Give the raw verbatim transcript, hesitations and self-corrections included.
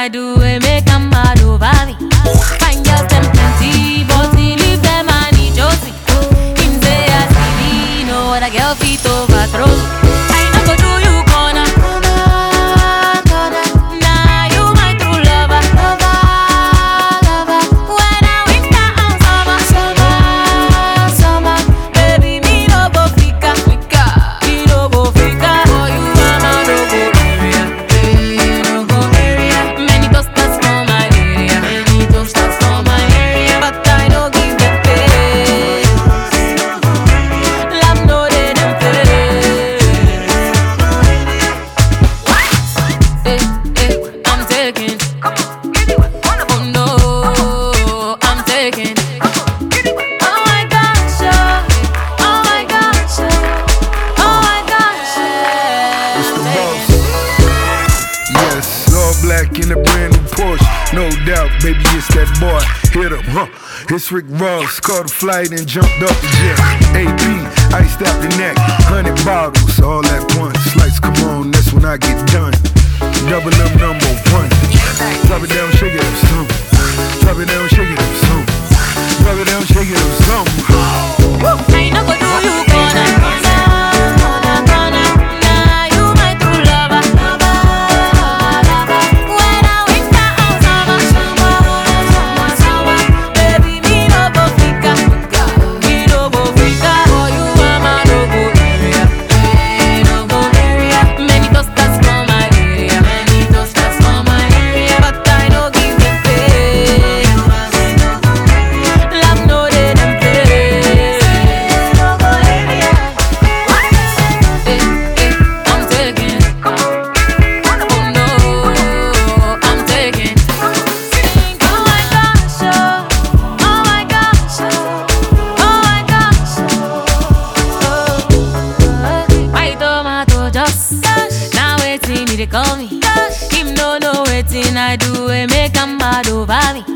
I do, we make them mad over me. Find girls them plenty, but he leave them and he Josie. Him say I see me, no other girl fit overthrow me. I no go do you corner. Nah, you my true lover. When I winter and summer, summer, summer, baby me no go fika, fika, me no go fika. For you I'm a no go area, eh, no go area. Many toasters for my area, many toasters for my area, but I don't give them face. Love no they them face. Eh, eh, I'm taking. Oh no, I'm taking. Oh my gosh, oh, oh my gosh, oh, oh my gosh, It's the yeah. boss. Yes, all black in a brand new Porsche. No doubt, baby, it's that boy. Hit him, huh? It's Rick Ross. Caught a flight and jumped off the jet. A P, iced out the neck. Hundred bottles, all at once. Lights come on, that's when I get done. Double up number one. Drop it down, shake it up some. Drop it down, shake it up some. Drop it down, shake it up some. I no go do you corner, corner, corner. Nah, you my true lover. When I winter and summer, summer, summer, baby me no go fika, me no go fika. For you I'm a no go area, eh, no go area. Many toasters for my area, many toasters for my area, but I no give them face. Love no they them face. No go area. Eh, eh, I'm taking. Oh no, I'm taking. Oh my gosh, oh, oh my gosh, oh, oh my gosh, oh. My tomato just now waiting me they call me. Him no know waiting I do, we make 'em mad over me.